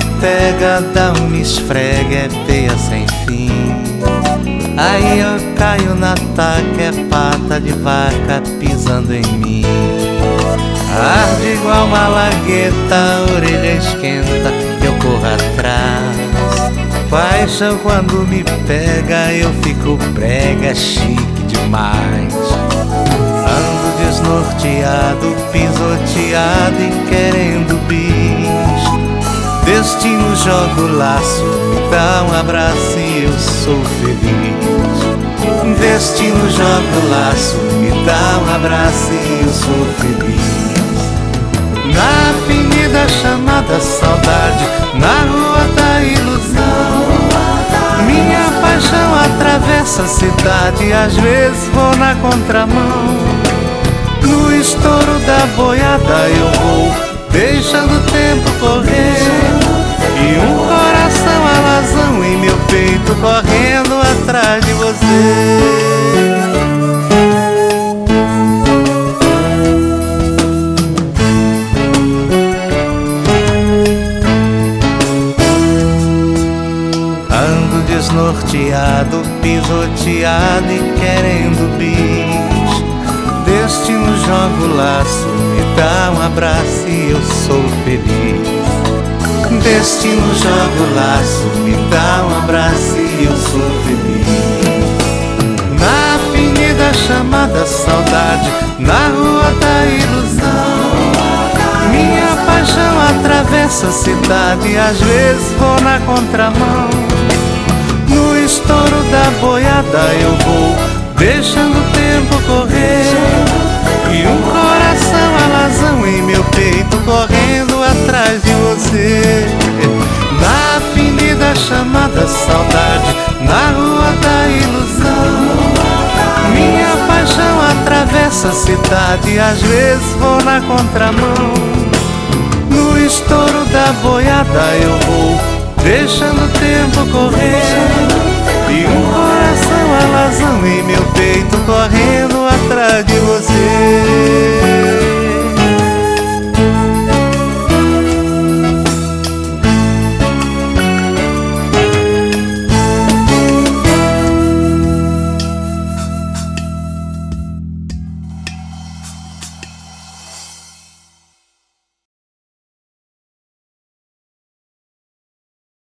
pega, dá um esfrega, é peia sem fim. Aí eu caio na taca, é pata de vaca pisando em mim. Arde igual malagueta, a orelha esquenta, eu corro atrás. Paixão quando me pega, eu fico brega, chique demais. Ando desnorteado, pisoteado e querendo bis. Destino joga o laço, me dá um abraço e eu sou feliz. Destino joga o laço, me dá um abraço e eu sou feliz. Na avenida chamada saudade, na rua da ilusão, minha paixão atravessa a cidade, às vezes vou na contramão. No estouro da boiada eu vou, deixando o tempo correr, e um coração alazão em meu peito correndo atrás de você. Desnorteado, pisoteado e querendo bis. Destino joga o laço, me dá um abraço e eu sou feliz. Destino joga o laço, me dá um abraço e eu sou feliz. Na avenida chamada saudade, na rua da ilusão, minha paixão atravessa a cidade, às vezes vou na contramão. No estouro da boiada eu vou, deixando o tempo correr, e um coração alazão em meu peito correndo atrás de você. Na avenida chamada saudade, na rua da ilusão, minha paixão atravessa a cidade, às vezes vou na contramão. No estouro da boiada eu vou, deixando o tempo correr, e um coração alazão em meu peito correndo atrás de você.